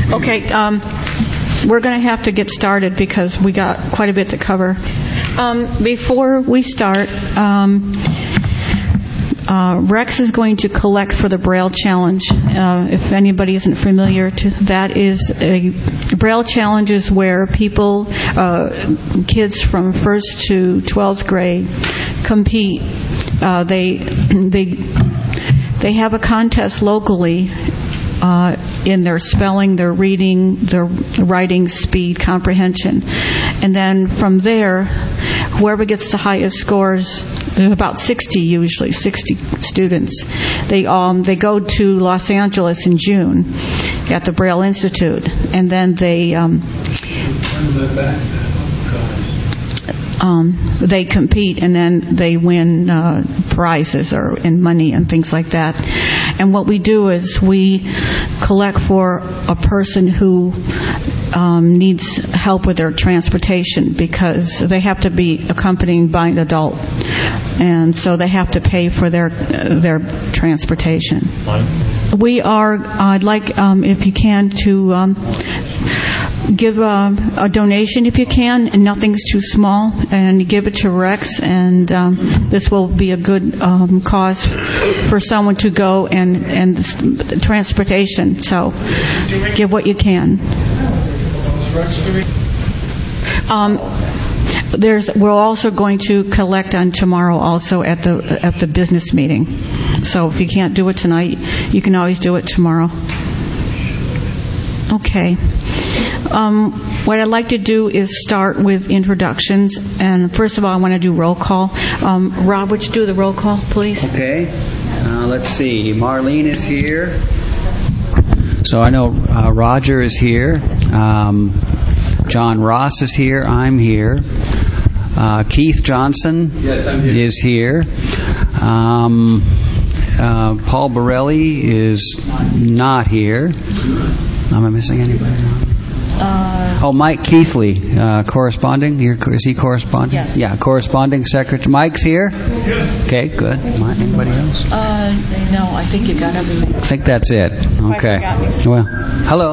Okay, we're going to have to get started because we got quite a bit to cover. Before we start, Rex is going to collect for the Braille Challenge. If anybody isn't familiar, that is a Braille Challenge is where people, kids from 1st to 12th grade, compete. They have a contest locally in their spelling, their reading, their writing speed, comprehension. And then from there, whoever gets the highest scores, there's about 60 usually, 60 students. They go to Los Angeles in June at the Braille Institute, and then they compete, and then they win prizes and money and things like that. And what we do is we collect for a person who needs help with their transportation because they have to be accompanied by an adult, and so they have to pay for their transportation. I'd like, if you can, to give a donation if you can, and nothing's too small, and give it to Rex, and this will be a good cause for someone to go and transportation. So give what you can. We're also going to collect on tomorrow also at the business meeting. So if you can't do it tonight, you can always do it tomorrow. Okay. What I'd like to do is start with introductions. And first of all, I want to do roll call. Rob, would you do the roll call, please? Okay. Let's see. Marlene is here. So I know Roger is here. John Ross is here. I'm here. Keith Johnson is here. Paul Borelli is not here. Am I missing anybody? Mike Keithley, corresponding. Is he corresponding? Yes. Yeah, corresponding secretary. Mike's here? Yes. Okay, good. Anybody else? No, I think you got everything. I think that's it. Okay. Well, hello.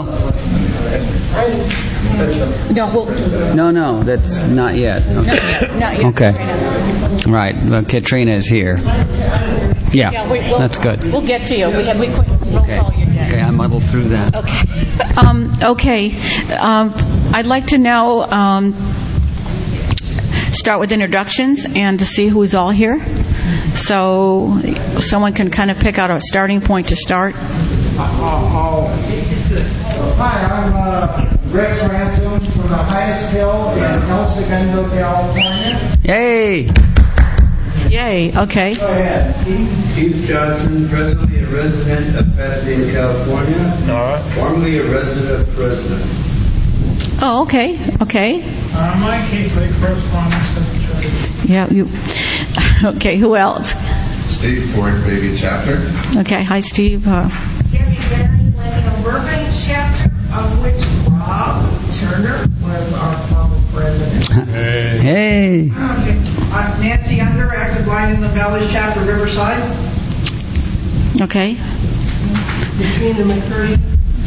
No, that's not yet. Okay. No, not yet. Okay. Right. Katrina is here. Yeah, that's good. We'll get to you. We couldn't roll call you yet. Okay, I muddled through that. Okay. I'd like to now start with introductions and to see who's all here. So someone can kind of pick out a starting point to start. Hi, I'm Rex Ransom from the highest hill in El Segundo, California. Yay! Okay. Go ahead. Keith Johnson, presently a resident of Pasadena, California. Formerly a resident of Fresno. Oh, okay. Mike Keithley, corresponding secretary. Yeah, you. Okay, who else? Steve Ford, Baby Chapter. Okay, hi, Steve. Debbie Barry, Latino Burbank chapter, of which Rob Turner was our former president. Hey. Okay. Nancy Under, active blind in the Valley chapter, Riverside. Okay. Between the McCurdy,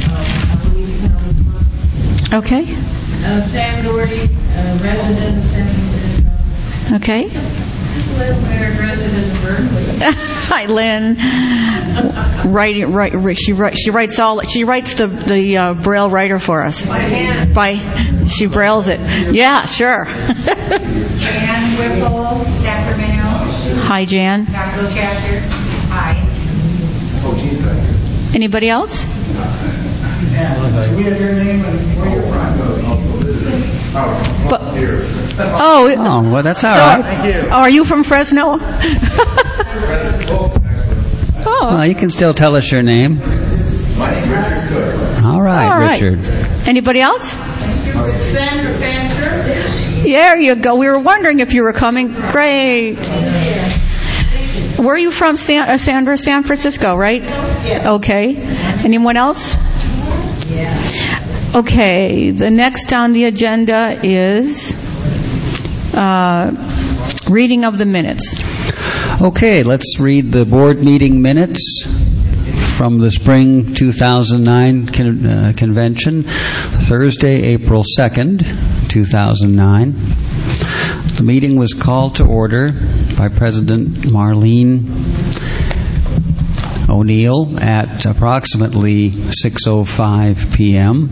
Okay. Sam Doherty, resident of San Francisco. Okay. Lynn Ware, resident of Berkeley. Hi, Lynn. She writes the Braille writer for us. By hand. She brailles it. Yeah, sure. Jan Whipple, Sacramento. Hi, Jan. Capital chapter. Hi. Anybody else? We have your name and where you're from. Well, that's all right. Thank you. Are you from Fresno? Well, you can still tell us your name. All right, Richard. Anybody else? Sandra Fancher. There you go. We were wondering if you were coming. Great. Where are you from, Sandra? San Francisco, right? Yes. Okay. Anyone else? Okay. The next on the agenda is reading of the minutes. Okay, let's read the board meeting minutes from the Spring 2009 convention, Thursday, April 2nd, 2009. The meeting was called to order by President Marlene O'Neill at approximately 6:05 p.m.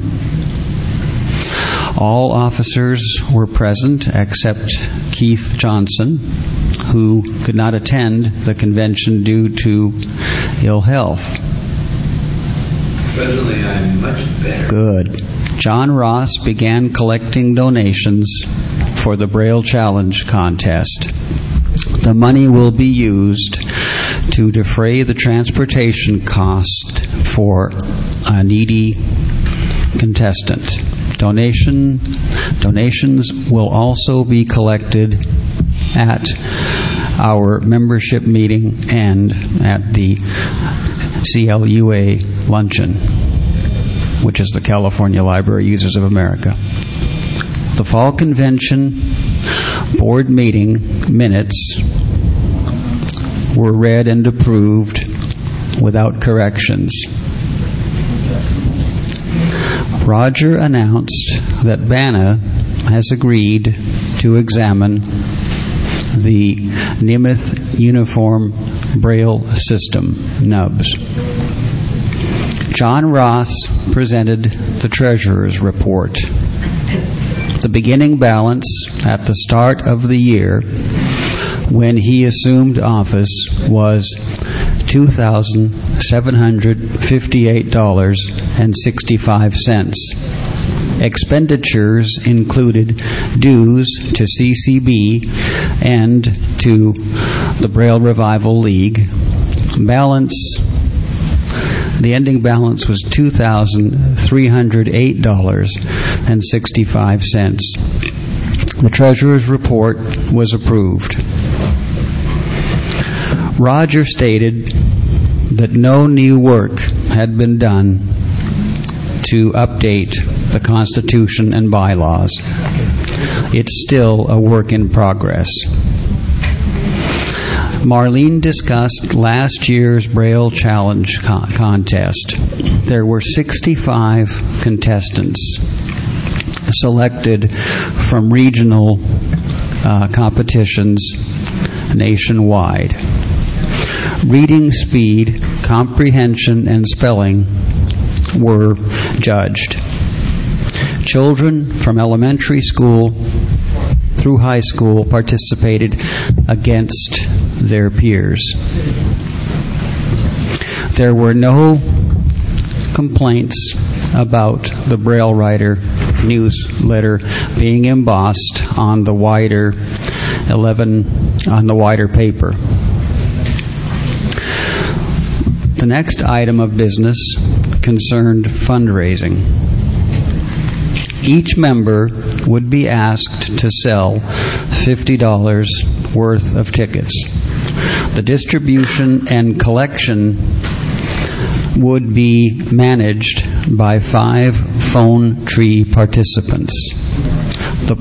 All officers were present except Keith Johnson, who could not attend the convention due to ill health. Presently, I'm much better. Good. John Ross began collecting donations for the Braille Challenge contest. The money will be used to defray the transportation cost for a needy contestant. Donations will also be collected at our membership meeting and at the CLUA luncheon, which is the California Library Users of America. The Fall Convention Board meeting minutes were read and approved without corrections. Roger announced that BANA has agreed to examine the Nemeth Uniform Braille System, NUBS. John Ross presented the Treasurer's report. The beginning balance at the start of the year when he assumed office was $2,758.65. Expenditures included dues to CCB and to the Braille Revival League. The ending balance was $2,308.65. The Treasurer's report was approved. Roger stated that no new work had been done to update the Constitution and bylaws. It's still a work in progress. Marlene discussed last year's Braille Challenge contest. There were 65 contestants selected from regional competitions nationwide. Reading speed, comprehension, and spelling were judged. Children from elementary school through high school participated against their peers. There were no complaints about the Braille Writer newsletter being embossed on the wider paper. The next item of business concerned fundraising. Each member would be asked to sell $50 worth of tickets. The distribution and collection would be managed by 5 phone tree participants. The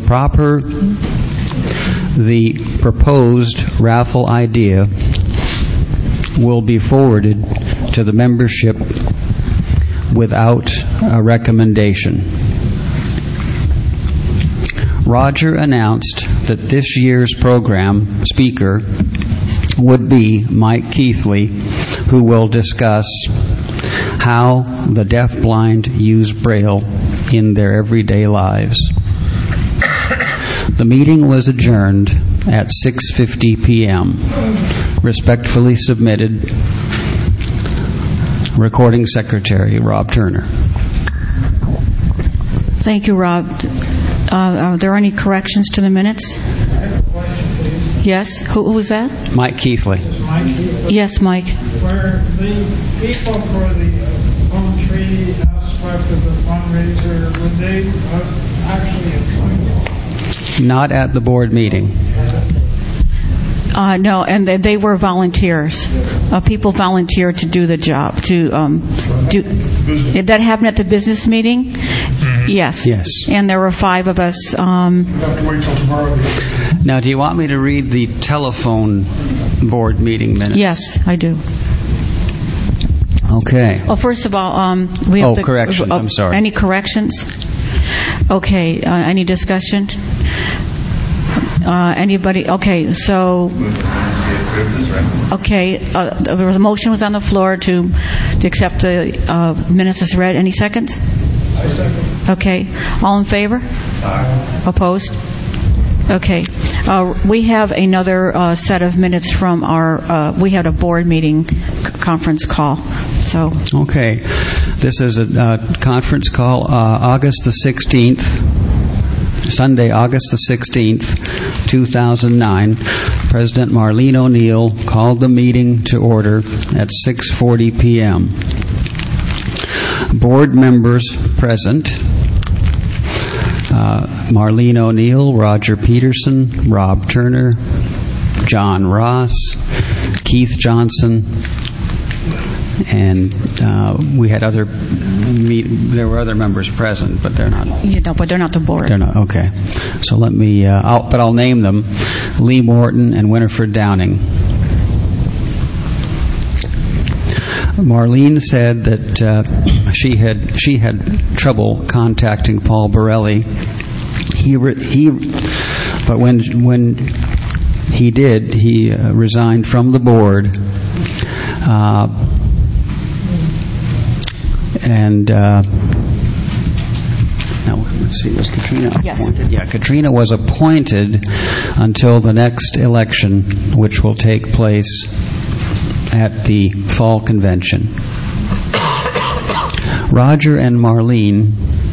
proposed raffle idea will be forwarded to the membership without a recommendation. Roger announced that this year's program speaker would be Mike Keithley, who will discuss how the deafblind use Braille in their everyday lives. The meeting was adjourned at 6:50 p.m. Respectfully submitted, Recording Secretary Rob Turner. Thank you, Rob. Are there any corrections to the minutes? I have a question, please. Yes? Who was that? Mike Keithley. Mike Keithley. Yes, Mike. Were the people for the phone tree aspect of the fundraiser, were they actually employed? Not at the board meeting. No, and they were volunteers. People volunteered to do the job. That happened at the business meeting? Mm-hmm. Yes. And there were 5 of us. We'll have to wait till tomorrow. Now, do you want me to read the telephone board meeting minutes? Yes, I do. Okay. Well, first of all, we have corrections. I'm sorry. Any corrections? Okay. Any discussion? Anybody? Okay. So. Okay. There was a motion was on the floor to accept the minutes as read. Any seconds? I second. Okay. All in favor? Aye. Opposed? Okay. We have another set of minutes from we had a board meeting conference call. So. Okay. This is a conference call, August the 16th, Sunday, August the 16th, 2009. President Marlene O'Neill called the meeting to order at 6:40 p.m. Board members present: Marlene O'Neill, Roger Peterson, Rob Turner, John Ross, Keith Johnson, and we had there were other members present, but they're not. But they're not the board. They're not. Okay. So let me. I'll name them: Lee Morton and Winifred Downing. Marlene said that she had trouble contacting Paul Borelli. But when he did, he resigned from the board. Now, let's see, was Katrina appointed? Yes. Yeah, Katrina was appointed until the next election, which will take place at the fall convention. Roger and Marlene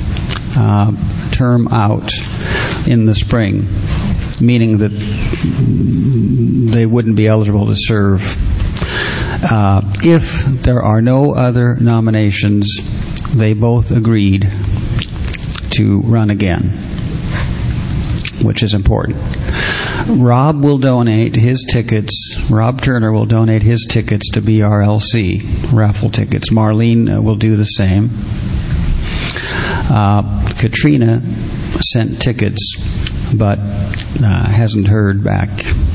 term out in the spring, meaning that they wouldn't be eligible to serve. If there are no other nominations, they both agreed to run again, which is important. Rob will donate his tickets. Rob Turner will donate his tickets to BRLC, raffle tickets. Marlene will do the same. Katrina sent tickets, but hasn't heard back.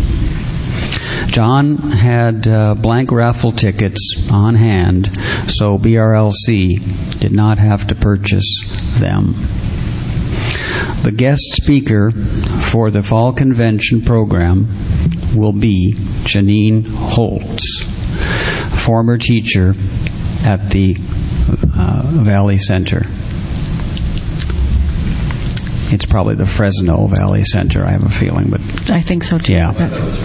John had blank raffle tickets on hand, so BRLC did not have to purchase them. The guest speaker for the fall convention program will be Janine Holtz, former teacher at the Valley Center. It's probably the Fresno Valley Center, I have a feeling, but I think so too. Yeah.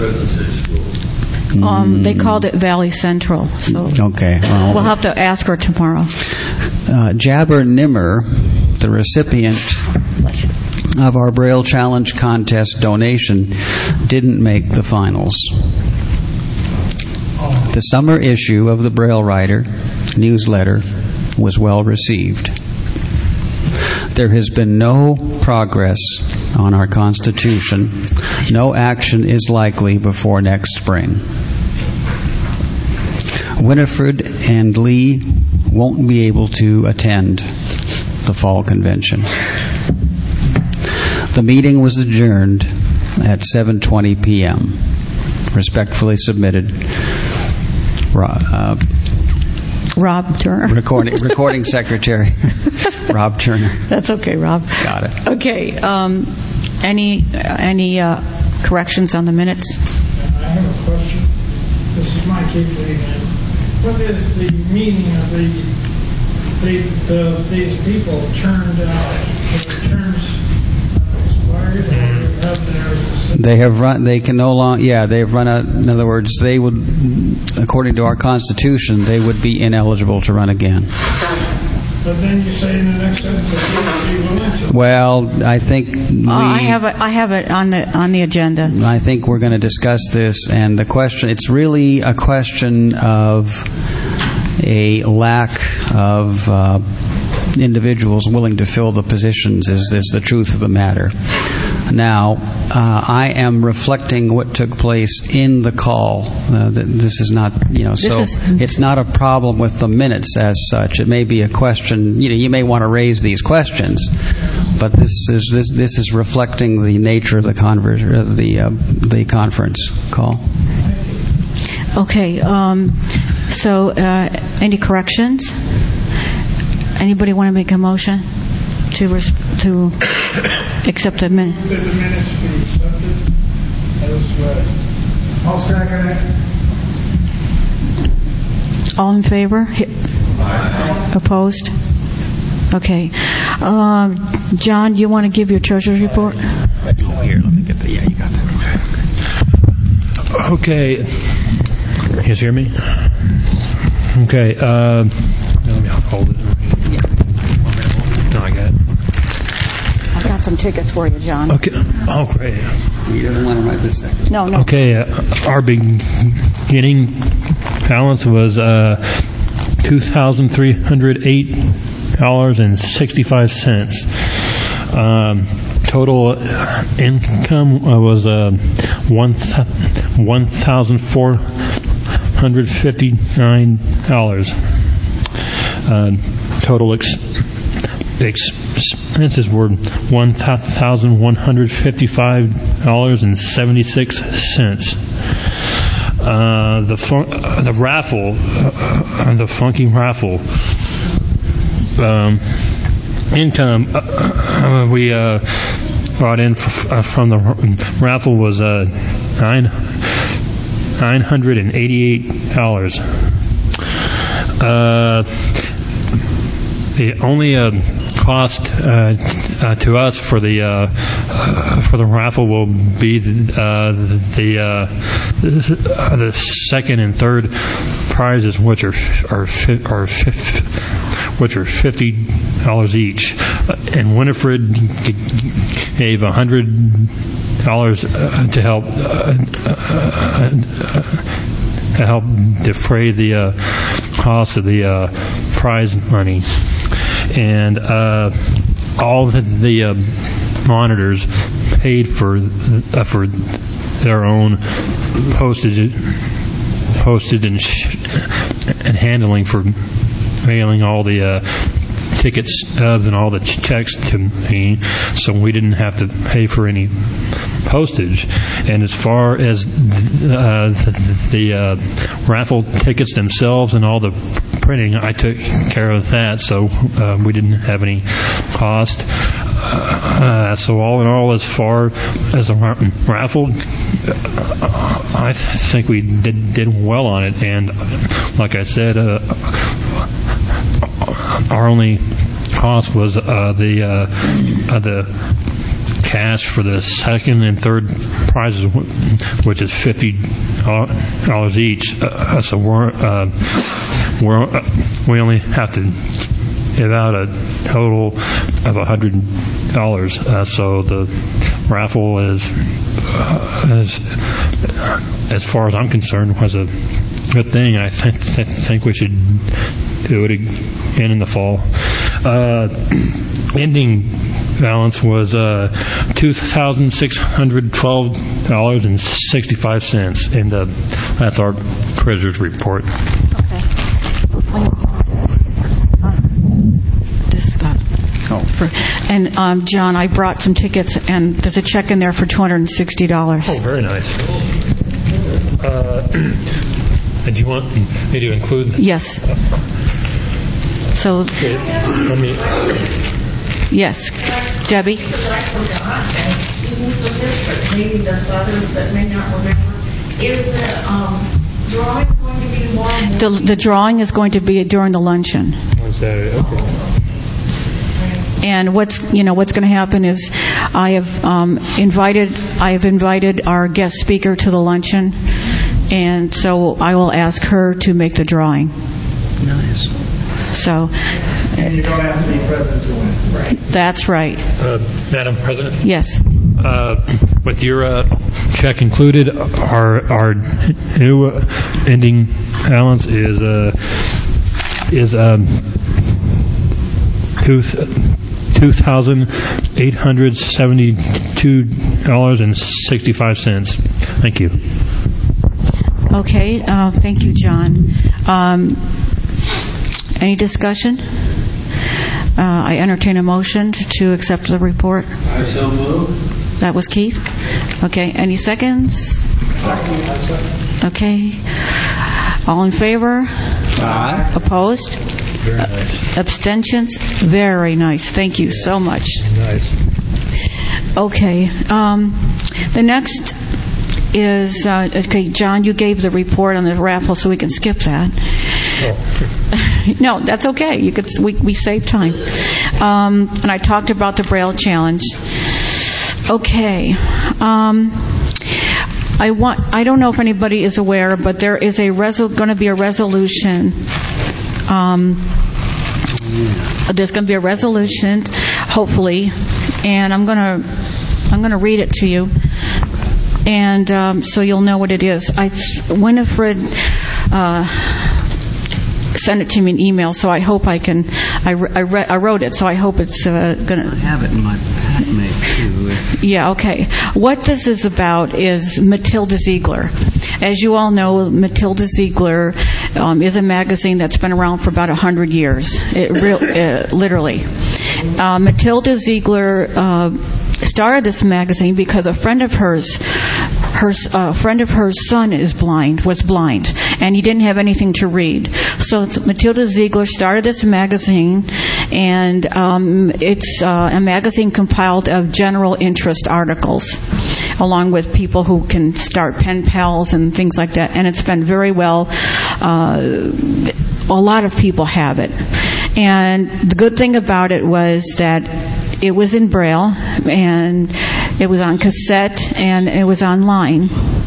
They called it Valley Central. So okay. We'll have to ask her tomorrow. Jabber Nimmer, the recipient of our Braille Challenge contest donation, didn't make the finals. The summer issue of the Braille Writer newsletter was well received. There has been no progress on our Constitution. No action is likely before next spring. Winifred and Lee won't be able to attend the fall convention. The meeting was adjourned at 7:20 p.m. Respectfully submitted, Rob Turner. Recording secretary, Rob Turner. That's okay, Rob. Got it. Okay. Any corrections on the minutes? I have a question. This is Mike Keepley again. What is the meaning of these people turned their terms expired, or have theirs? They have run. They can no longer. Yeah, they have run out. In other words, they would, according to our Constitution, they would be ineligible to run again. But then you say in the next sentence that you would be willing to. Well, I think I have it on the agenda. I think we're going to discuss this, and the question. It's really a question of a lack of individuals willing to fill the positions. Is the truth of the matter. Now, I am reflecting what took place in the call. This is not, it's not a problem with the minutes as such. It may be a question. You may want to raise these questions, but this is reflecting the nature of the conference call. Okay. So, any corrections? Anybody want to make a motion to accept the minute? That the minutes be accepted as read. I'll second it. All in favor? Opposed? Okay. John, do you want to give your treasurer's report? Here, let me get the. Yeah, you got that. Okay. You guys hear me? Okay. Let me hold it. No, I got it. I've got some tickets for you, John. Okay. Oh, great. He doesn't want to write this second. No. Okay. Our beginning balance was $2,308.65. Total income was $1,459. Total expenses were $1,155.76. The raffle, the funky raffle, income we brought in from the raffle was $988. The only cost to us for the raffle will be the second and third prizes, which are $50 each. And Winifred gave $100 to help defray the cost of the prize money. And all the monitors paid for their own postage and handling for mailing all the ticket stubs and all the checks to me, so we didn't have to pay for any postage. And as far as the raffle tickets themselves and all the printing, I took care of that, so we didn't have any cost. So all in all, as far as the raffle, I think we did well on it. And like I said, our only cost was the cash for the second and third prizes, which is $50 each. So we only have to give out a total of $100. So the raffle is, as far as I'm concerned, was a good thing. I think we should do it again in the fall. Ending balance was $2,612.65, and that's our treasurer's report. And John, I brought some tickets, and there's a check in there for $260. Oh, very nice. And do you want me to include? Yes. So. Okay, let me. Yes, Debbie. I forgot, and excuse me for this, but maybe there's others that may not remember. Is the drawing going to be more? The drawing is going to be during the luncheon. On Saturday, okay. And what's going to happen is I have invited our guest speaker to the luncheon, and so I will ask her to make the drawing. Nice. So. And you don't have to be present to win. Right. That's right. Madam President? Yes. With your check included, our new ending balance is $2,872.65. Thank you. Okay. Thank you, John. Any discussion? I entertain a motion to accept the report. I so move. That was Keith. Okay. Any seconds? Okay. All in favor? Aye. Opposed? Very nice. Abstentions? Very nice. Thank you so much. Nice. Okay. The next is, okay, John, you gave the report on the raffle, so we can skip that. Oh. No, that's okay. We save time. And I talked about the Braille Challenge. Okay. I don't know if anybody is aware, but there is going to be a resolution. There's going to be a resolution, hopefully, and I'm going to read it to you, and so you'll know what it is. Winifred sent it to me in email, so I hope I can. I wrote it, so I hope it's going to. I have it in my packmate too. Yeah, okay. What this is about is Matilda Ziegler. As you all know, Matilda Ziegler is a magazine that's been around for about 100 years. Literally. Matilda Ziegler started this magazine because a friend of hers son was blind, and he didn't have anything to read. So Matilda Ziegler started this magazine, and it's a magazine compiled of general interest articles, along with people who can start pen pals and things like that. And it's been very well. A lot of people have it. And the good thing about it was that it was in Braille, and it was on cassette, and it was online.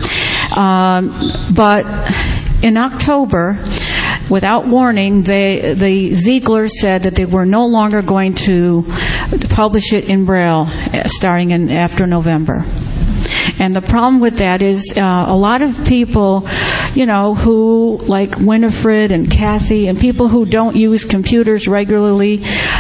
But in October, without warning, the Ziegler said that they were no longer going to publish it in Braille starting after November. And the problem with that is a lot of people, who, like Winifred and Kathy, and people who don't use computers regularly,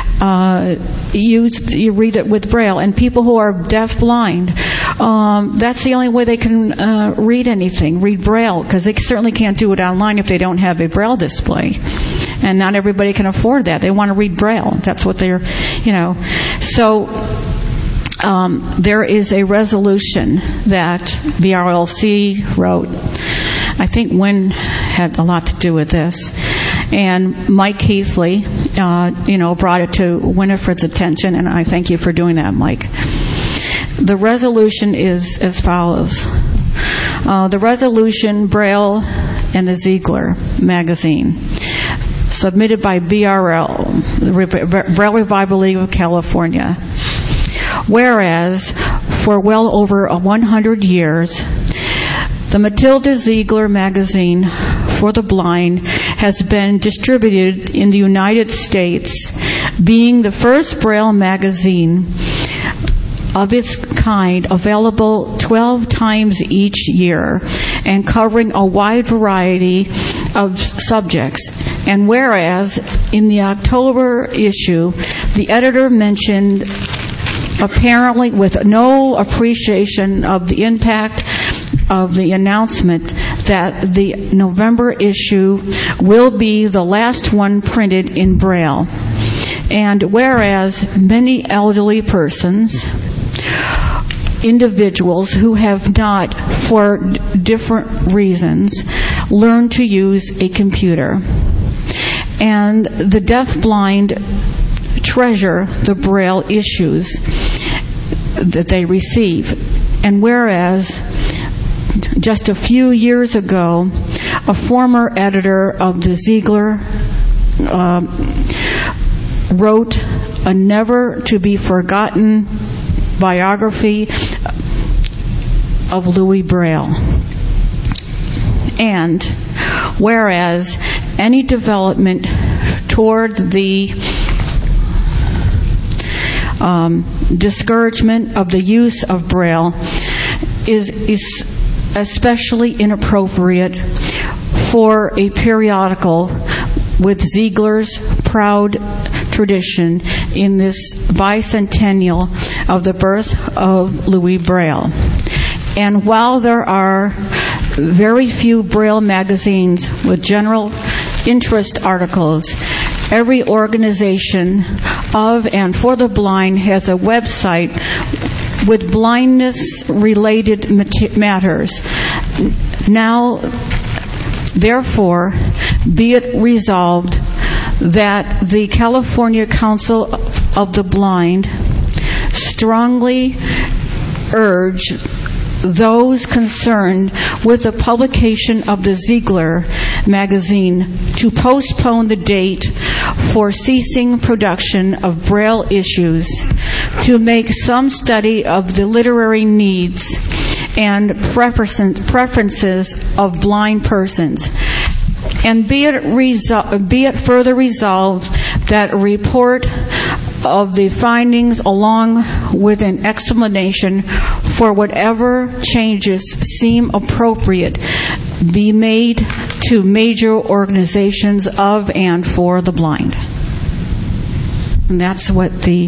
you read it with Braille. And people who are deaf-blind, that's the only way they can read Braille, because they certainly can't do it online if they don't have a Braille display. And not everybody can afford that. They want to read Braille. That's what they're, So there is a resolution that BRLC wrote. I think Wynn had a lot to do with this. And Mike Keithley, brought it to Winifred's attention, and I thank you for doing that, Mike. The resolution is as follows. The resolution, Braille and the Ziegler magazine, submitted by BRL, the Braille Revival League of California. Whereas, for well over 100 years, the Matilda Ziegler magazine for the blind has been distributed in the United States, being the first Braille magazine of its kind, available 12 times each year and covering a wide variety of subjects. And whereas in the October issue, the editor mentioned, apparently with no appreciation of the impact of the announcement, that the November issue will be the last one printed in Braille. And whereas many elderly persons, individuals who have not, for different reasons, learned to use a computer, and the deaf-blind treasure the Braille issues that they receive. And whereas just a few years ago, a former editor of the Ziegler wrote a never-to-be-forgotten biography of Louis Braille. And whereas any development toward the discouragement of the use of Braille is especially inappropriate for a periodical with Ziegler's proud tradition in this bicentennial of the birth of Louis Braille. And while there are very few Braille magazines with general interest articles, every organization of and for the blind has a website with blindness-related matters. Now, Therefore, be it resolved that the California Council of the Blind strongly urge those concerned with the publication of the Ziegler magazine to postpone the date for ceasing production of Braille issues, to make some study of the literary needs and preferences of blind persons. And be it further resolved that a report of the findings along with an explanation for whatever changes seem appropriate be made to major organizations of and for the blind. And that's what the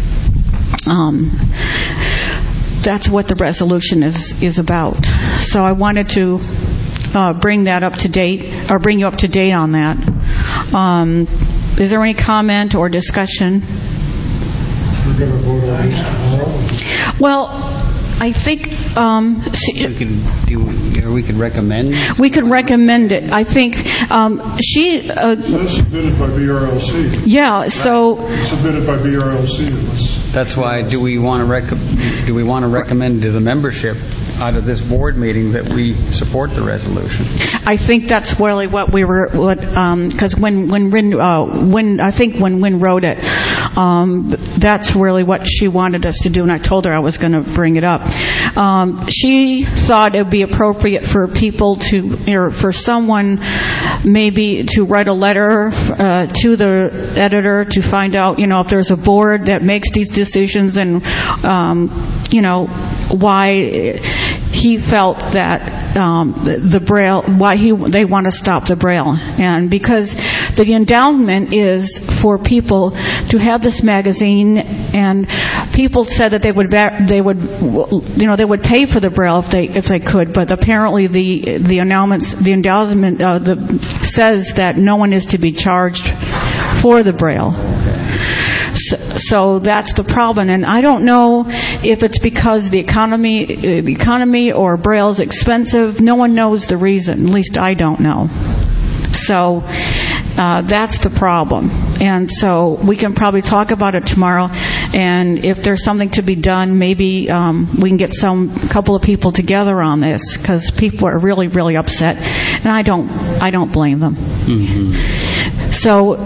resolution is about. So I wanted to bring you up to date on that. Is there any comment or discussion? We're going to vote on this tomorrow? Well, I think we could recommend. We could recommend it. I think she. That's submitted by BRLC. Yeah. So. Submitted by BRLC. That's why. Do we want to recommend to the membership out of this board meeting that we support the resolution? I think that's really what we were. Because when Wynn wrote it, that's really what she wanted us to do, and I told her I was going to bring it up. She thought it would be appropriate for people or for someone maybe to write a letter to the editor to find out, if there's a board that makes these decisions and, why he felt that the Braille, they want to stop the Braille. And because the endowment is for people to have this magazine, and people said that they would pay for the Braille if they could, but apparently the endowment says that no one is to be charged for the Braille. So that's the problem, and I don't know if it's because the economy or Braille's expensive. No one knows the reason. At least I don't know. So that's the problem, and so we can probably talk about it tomorrow. And if there's something to be done, maybe we can get couple of people together on this, because people are really, really upset, and I don't blame them. Mm-hmm. So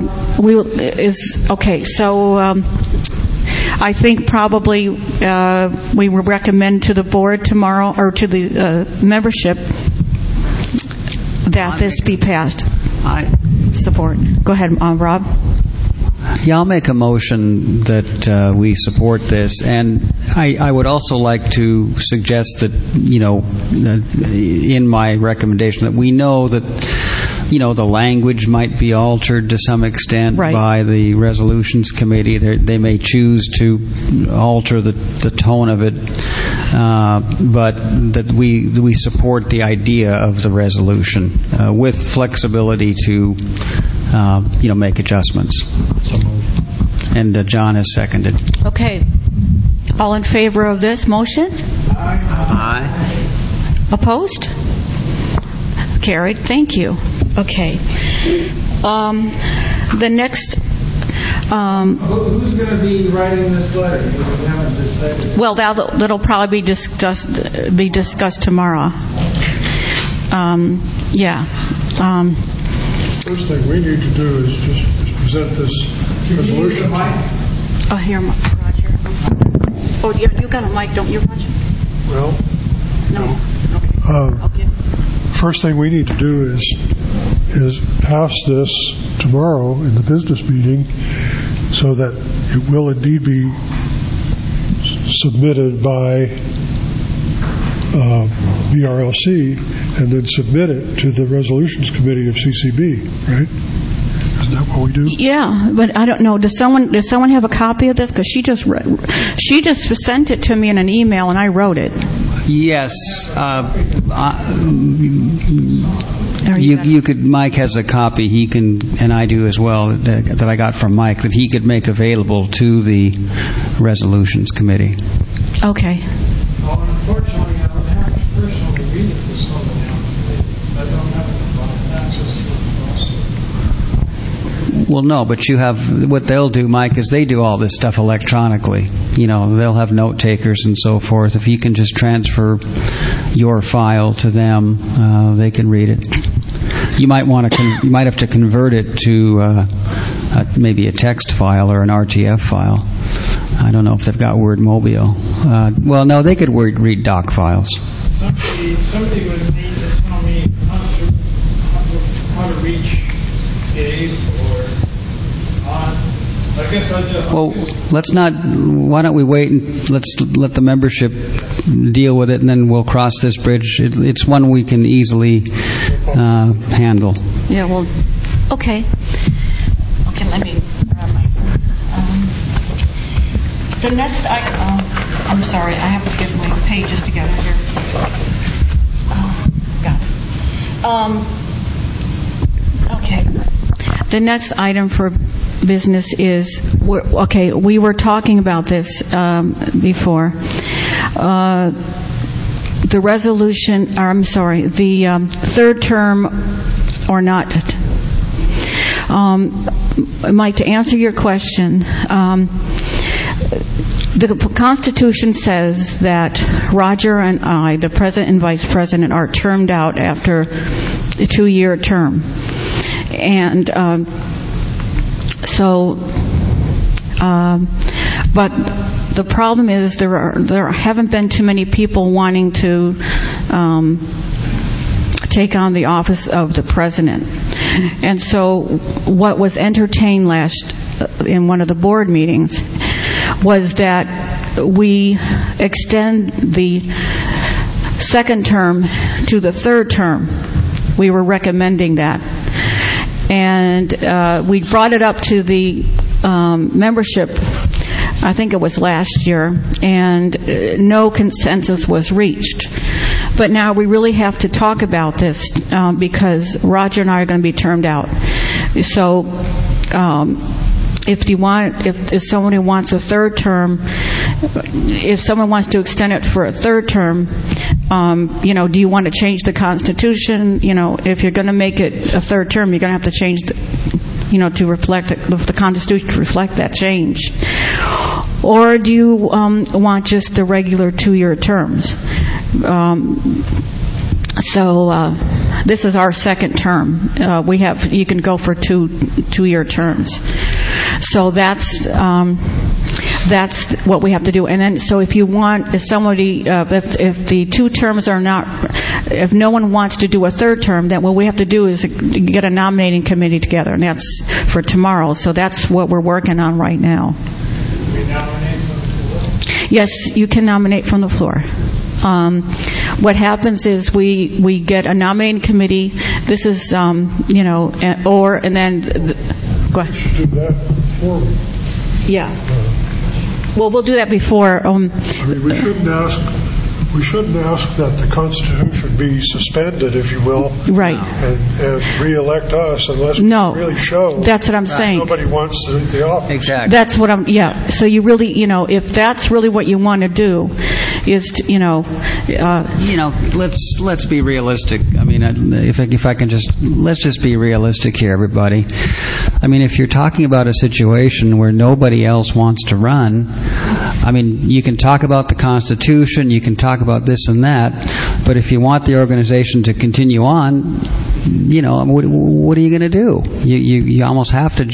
I think probably we will recommend to the board tomorrow, or to the membership, that this be passed. I support. Go ahead, Rob. Yeah, I'll make a motion that we support this, and I would also like to suggest that, in my recommendation, that we know that, the language might be altered to some extent by the resolutions committee. They may choose to alter the tone of it, but that we support the idea of the resolution with flexibility to make adjustments. And John has seconded. Okay. All in favor of this motion? Aye. Opposed? Carried. Thank you. Okay. The next. Who's going to be writing this letter? You haven't decided. Well, that'll probably be discussed tomorrow. Yeah. First thing we need to do is just present this resolution. Oh, here, Roger. Oh, you got a mic, don't you, Roger? Well, no. Okay. First thing we need to do is pass this tomorrow in the business meeting, so that it will indeed be submitted by BRLC, and then submit it to the resolutions committee of CCB, right? Isn't that what we do? Yeah, but I don't know. Does someone have a copy of this? Because she just sent it to me in an email, and I wrote it. Yes. You could. Mike has a copy. He can, and I do as well, that I got from Mike, that he could make available to the resolutions committee. Okay. Well, unfortunately, I would have to personally read it to someone else. I don't have Well, no, but you have, what they'll do, Mike, is they do all this stuff electronically. They'll have note takers and so forth. If you can just transfer your file to them, they can read it. You might you might have to convert it to maybe a text file or an RTF file. I don't know if they've got Word Mobile. Well, no, they could read doc files. Somebody would need to tell me how to reach Dave or on. I guess I just. Well, let's not. Why don't we wait and let's let the membership deal with it, and then we'll cross this bridge. It's one we can easily handle. Yeah. Well. Okay. Okay. Let me grab my. The next item. I'm sorry. I have to get my pages together here. Got it. Okay. The next item for business is, we were talking about this before. The resolution, the third term or not. Mike, to answer your question, the Constitution says that Roger and I, the President and Vice President, are termed out after a 2-year term. And but the problem is there haven't been too many people wanting to take on the office of the President. And so what was entertained in one of the board meetings was that we extend the second term to the third term. We were recommending that. And we brought it up to the membership, I think it was last year, and no consensus was reached. But now we really have to talk about this because Roger and I are going to be termed out. So if somebody wants a third term, if someone wants to extend it for a third term, do you want to change the Constitution? If you're going to make it a third term, you're going to have to change to reflect the Constitution to reflect that change. Or do you want just the regular 2-year terms? So this is our second term. You can go for 2-year terms. So that's what we have to do. And then, so if the 2 terms are not, if no one wants to do a third term, then what we have to do is get a nominating committee together, and that's for tomorrow. So that's what we're working on right now. Yes, you can nominate from the floor. What happens is we get a nominating committee. This is, and then. Go ahead. We should do that before. Yeah. Well, we'll do that before. We shouldn't ask that the Constitution be suspended, if you will, right, and re-elect us unless we really show. That's what I'm saying. Nobody wants the office. Exactly. That's what I'm. Yeah. So you really, if that's really what you want to do, is to, let's be realistic. I mean, if I can let's just be realistic here, everybody. I mean, if you're talking about a situation where nobody else wants to run, I mean, you can talk about the Constitution, you can talk about this and that, but if you want the organization to continue on, what are you going to do? You almost have to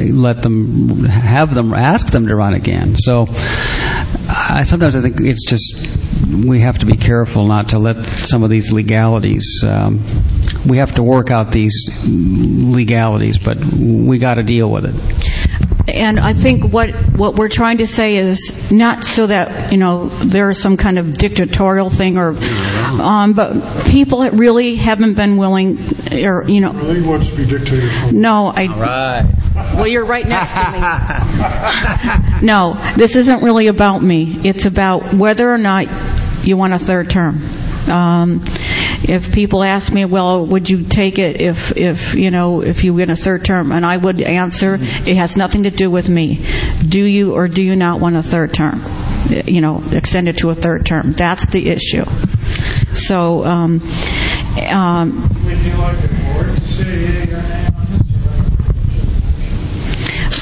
ask them to run again. So sometimes I think it's just we have to be careful not to let some of these legalities. We have to work out these legalities, but we got to deal with it. And I think what we're trying to say is not so that there is some kind of dictatorial thing, but people really haven't been willing, or really wants to be dictated. No, all right. Well, you're right next to me. No, this isn't really about me. It's about whether or not you want a third term. If people ask me, well, would you take it if you win a third term? And I would answer, it has nothing to do with me. Do you or do you not want a third term? Extend it to a third term. That's the issue. So, would you like the board to say yea or nay on this?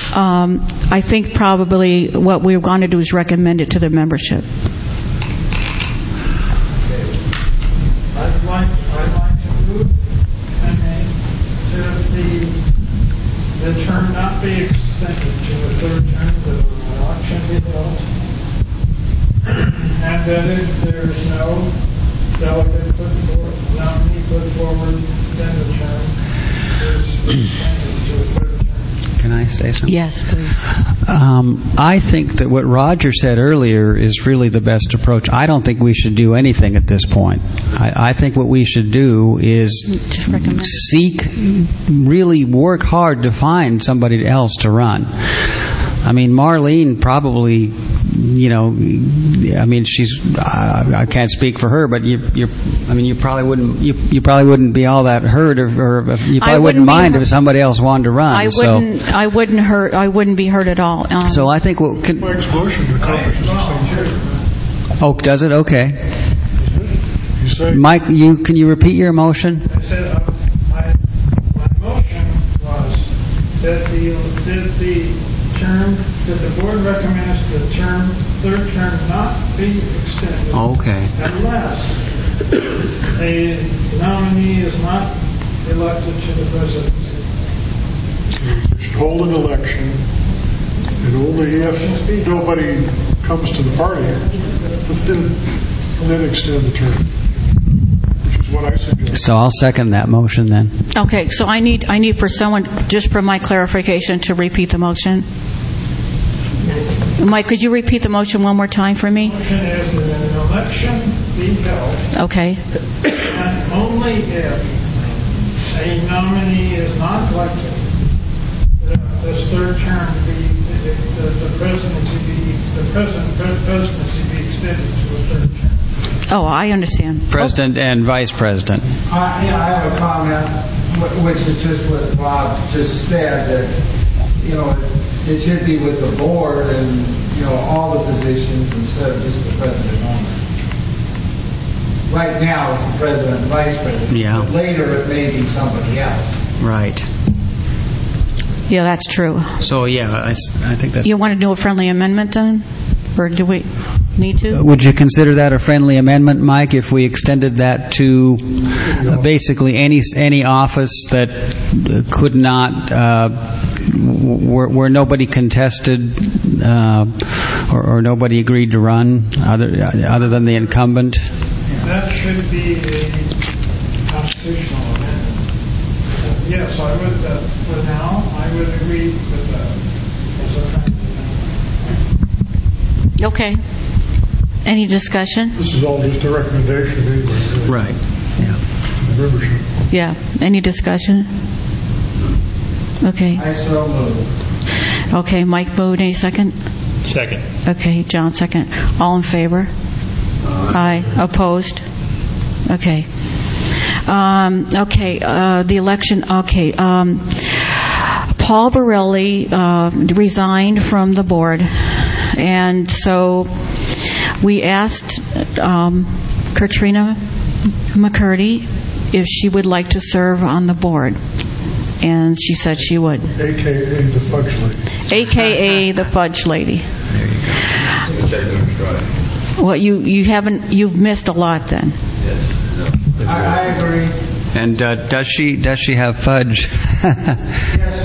I think probably what we're going to do is recommend it to the membership. I'd like to move the term not be extended to a third term, that an election be held, and that if there's no delegate put forward, nominee put forward, then the term is extended to a third term. Can I say something? Yes, please. I think that what Roger said earlier is really the best approach. I don't think we should do anything at this point. I think what we should do is seek, really work hard to find somebody else to run. I mean, Marlene probably, I can't speak for her, but you probably wouldn't be all that hurt, or you probably wouldn't mind if somebody else wanted to run. I wouldn't be hurt at all. So I think Mike's motion accomplishes the same thing. Oh, does it? Okay. Mike, can you repeat your motion? I said my motion was that the board recommends the third term not be extended. Okay. Unless a nominee is not elected to the presidency. You should hold an election, and only if nobody comes to the party, then extend the term, which is what I suggest. So I'll second that motion then. Okay, so I need for someone, just for my clarification, to repeat the motion. Mike, could you repeat the motion one more time for me? The motion is that an election be held. Okay. And only if a nominee is not elected, this third term the presidency be extended to a third term. Oh, I understand. President and Vice President. I have a comment, which is just what Bob just said, that, it should be with the board and, all the positions instead of just the president only. Right now, it's the president and vice president. Yeah. But later, it may be somebody else. Right. Yeah, that's true. So, I think that's... You want to do a friendly amendment then? Or do we need to? Would you consider that a friendly amendment, Mike, if we extended that to basically any office that could not, where nobody contested or nobody agreed to run other than the incumbent? That should be a constitutional amendment. Yes, I would, for now, I would agree with that as a friendly amendment. Okay. Any discussion? This is all just a recommendation anyway. Right. Yeah. To the membership. Yeah. Any discussion? Okay. I so move. Okay, Mike moved. Any second? Second. Okay, John second. All in favor? Aye. Opposed? Okay. The election. Okay. Paul Borelli resigned from the board, and so we asked Katrina McCurdy if she would like to serve on the board, and she said she would. AKA the fudge lady. AKA the fudge lady. There you go. Well, you've missed a lot then. Yes. I agree. And does she have fudge? Yes.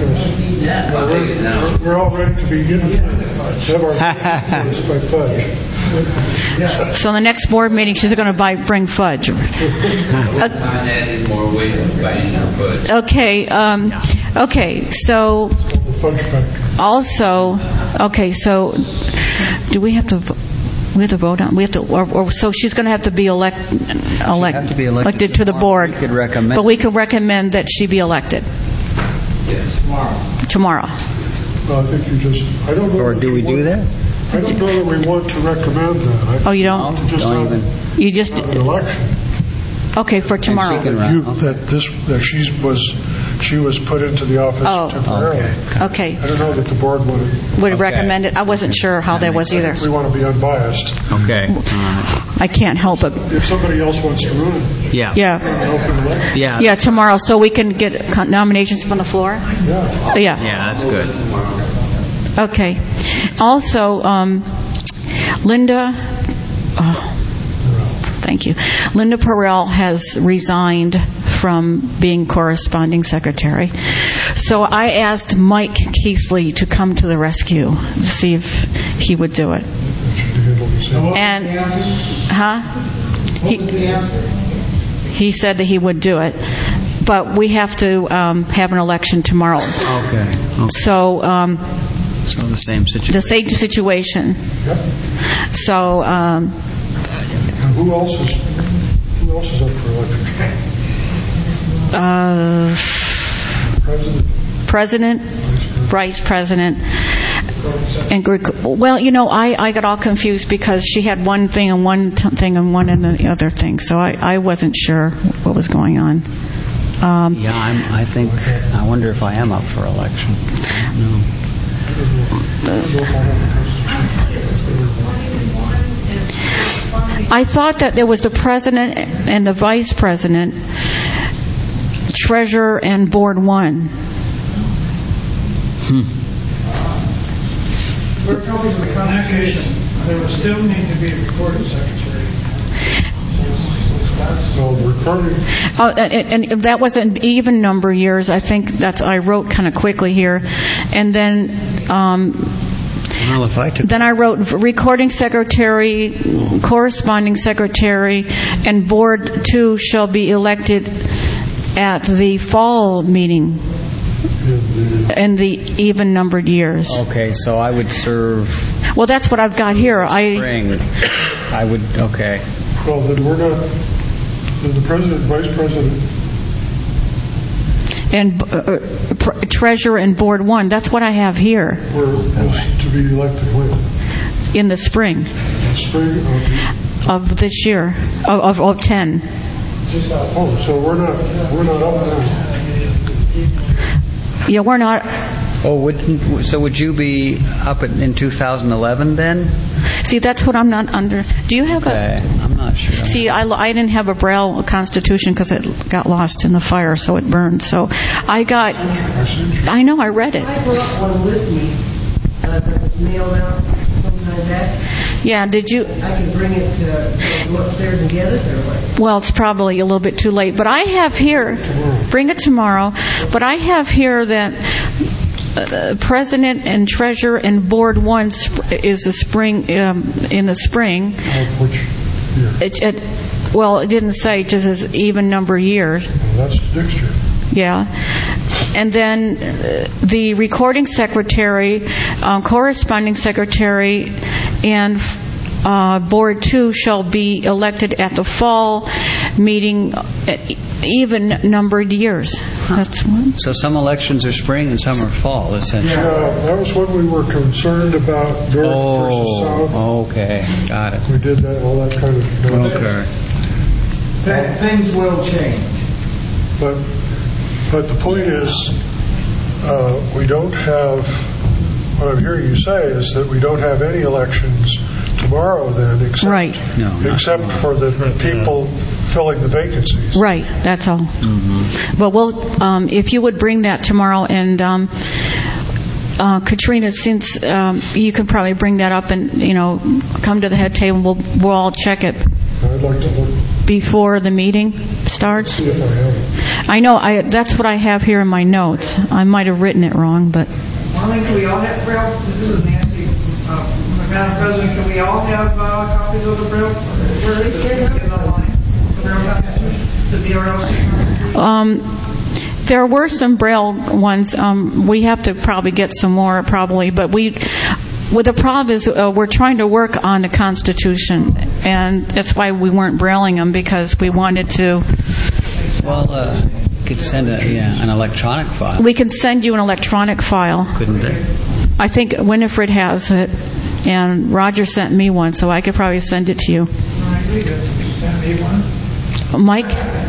We're all ready to begin have our by fudge. So the next board meeting, she's going to bring fudge. Added more weight by fudge. Okay. Okay. So Fudge factory. also, okay. So do we have to? We have to vote on. We have to. Or so she's going to have to be elected to the board. We could recommend. But we could recommend that she be elected Yes. tomorrow. Well, I think you just. I don't know. Or do we do that? I don't know that we want to recommend that. I think Oh, you don't? to just Don't have You just an election. okay for tomorrow. she can run. That she was she was put into the office temporarily. Okay. I don't know that the board Would recommend it. I wasn't sure how that was either. We want to be unbiased. Okay. I can't help it. If somebody else wants to run it. Yeah. Yeah, tomorrow, so we can get nominations from the floor? Yeah. Yeah, that's good. Okay. Also, Linda, thank you. Linda Perrell has resigned from being corresponding secretary. So I asked Mike Keithley to come to the rescue to see if he would do it. And, he said that he would do it. But we have to have an election tomorrow. Okay. So the same situation. The same situation. Yep. So. Who else is up for election? President, Vice President, and well, I got all confused because she had one thing and one thing and one and the other thing, so I wasn't sure what was going on. I wonder if I am up for election. No. I thought that there was the president and the vice president, treasurer, and board one. We're probably in that case, there would still need to be a recording secretary. And that was an even number of years. I think I wrote kind of quickly here, and then. Then I wrote recording secretary, corresponding secretary, and board 2 shall be elected at the fall meeting in the even numbered years. Okay, so I would serve. Well, that's what I've got here. Spring. I would. Okay. Well, then we're not. The president, vice president. And treasurer and board 1. That's what I have here. We're to be elected when? In the spring. Spring of this year, of 10. Oh, so we're not up now. Yeah, we're not. Oh, would you be up in 2011 then? See, that's what I'm not under. Do you have I'm not sure. See, I didn't have a Braille Constitution because it got lost in the fire, so it burned. So I know, I read it. I brought one with me. Mailed out, something like that. Yeah, did you? I could bring it to go upstairs and get it, or what? Well, it's probably a little bit too late. But I have here, bring it tomorrow, but I have here that president and treasurer and board 1 is the spring in the spring. Which year? Well, it didn't say, just as even number of years. Well, that's next year. Yeah. And then the recording secretary, corresponding secretary, and board 2 shall be elected at the fall meeting even numbered years. That's one. So some elections are spring and some are fall, essentially. Yeah, that was when we were concerned about north versus south. Okay, got it. We did that, all that kind of nonsense. Okay. Things will change. But the point is, we don't have, what I'm hearing you say is that we don't have any elections tomorrow then, except for the people filling the vacancies. Right, that's all. Mm-hmm. But we'll, if you would bring that tomorrow, and Katrina, since you can probably bring that up and come to the head table, we'll all check it. I'd like to look before the meeting starts. See if I have it. I know. That's what I have here in my notes. I might have written it wrong, but. Marlene, can we all have Braille? This is Nancy. Madam President, can we all have copies of the Braille? Where is it? In the line. The BRL. There were some Braille ones. We have to probably get some more, probably, but the problem is we're trying to work on the Constitution, and that's why we weren't brailing them, because we wanted to. Well, could send an electronic file. We can send you an electronic file. Couldn't they? I think Winifred has it, and Roger sent me one, so I could probably send it to you. Send me one. Mike?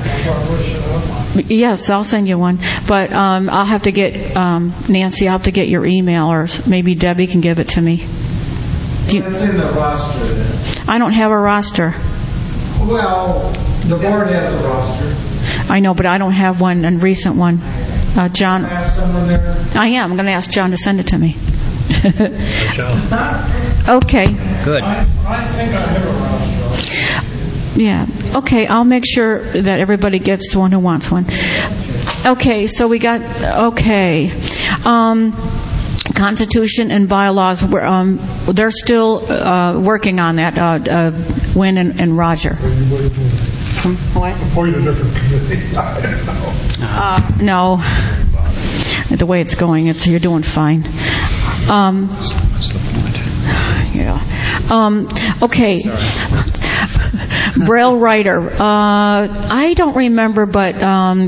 Yes, I'll send you one. But I'll have to get, Nancy, I'll have to get your email, or maybe Debbie can give it to me. It's in the roster then. I don't have a roster. Well, the board has a roster. I know, but I don't have one, a recent one. John. Ask someone there. I am. I'm going to ask John to send it to me. John. Okay. Good. I think I have a roster. Yeah. Okay, I'll make sure that everybody gets one who wants one. Okay, so we got, okay. Constitution and bylaws, they're still working on that, Wynn and Roger. What? Appoint a different committee. I don't know. No. The way it's going, you're doing fine. Yeah. Okay. Braille writer. I don't remember, but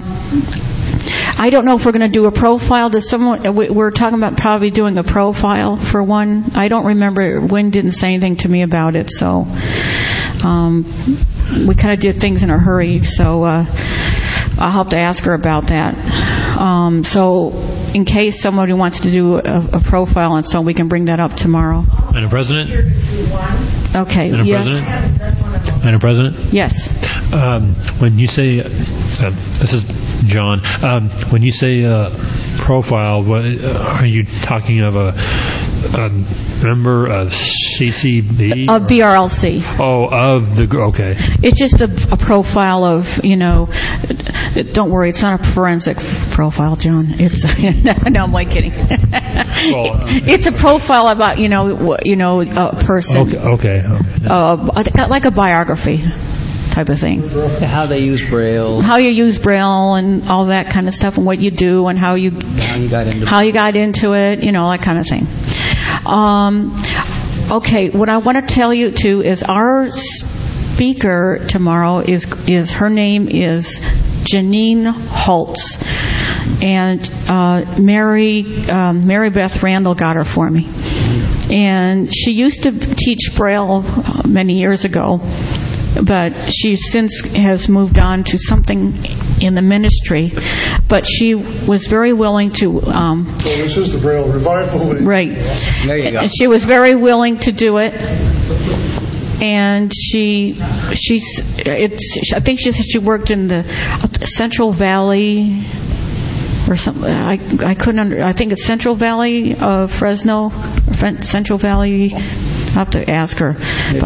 I don't know if we're going to do a profile. Does someone? We're talking about probably doing a profile for one. I don't remember. Wynn didn't say anything to me about it, so we kind of did things in a hurry. So I'll have to ask her about that. So in case somebody wants to do a profile, and so we can bring that up tomorrow. Madam President. Okay. Madam Yes. President. Madam President. Yes. When you say, this is John, when you say profile, what, are you talking of a member of CCB? Of BRLC. Oh, of the, okay. It's just a profile of, don't worry, it's not a forensic profile, John. It's, no, I'm like kidding. It's a profile about, a person. Okay. Like a biography type of thing. How they use Braille. How you use Braille and all that kind of stuff, and what you do, and how you got into it, that kind of thing. Okay, what I want to tell you too is our speaker tomorrow is her name is Janine Holtz, and Mary Beth Randall got her for me, and she used to teach Braille many years ago. But she since has moved on to something in the ministry. But she was very willing to. So this is the Braille Revival League. Right. There you go. And she was very willing to do it. And I think she said she worked in the Central Valley or something. I couldn't. I think it's Central Valley of Fresno, Central Valley. I'll have to ask her.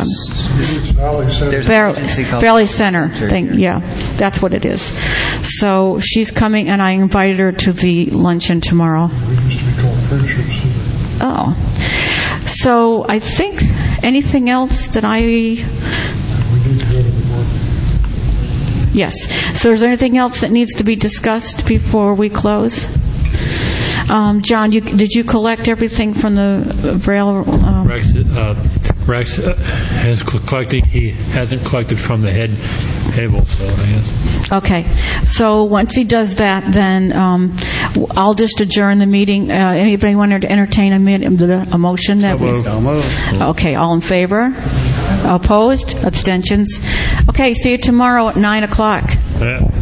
Valley Center thing. Yeah, that's what it is. So she's coming, and I invited her to the luncheon tomorrow. It used to be called Friendships. Oh. So I think anything else that I... We need to go to the board. Yes. So is there anything else that needs to be discussed before we close? John, did you collect everything from the Braille? Rex has collected. He hasn't collected from the head table, so I guess. Okay. So once he does that, then I'll just adjourn the meeting. Anybody want to entertain a motion? So moved. Okay. All in favor? Opposed? Abstentions? Okay. See you tomorrow at 9:00. Yeah.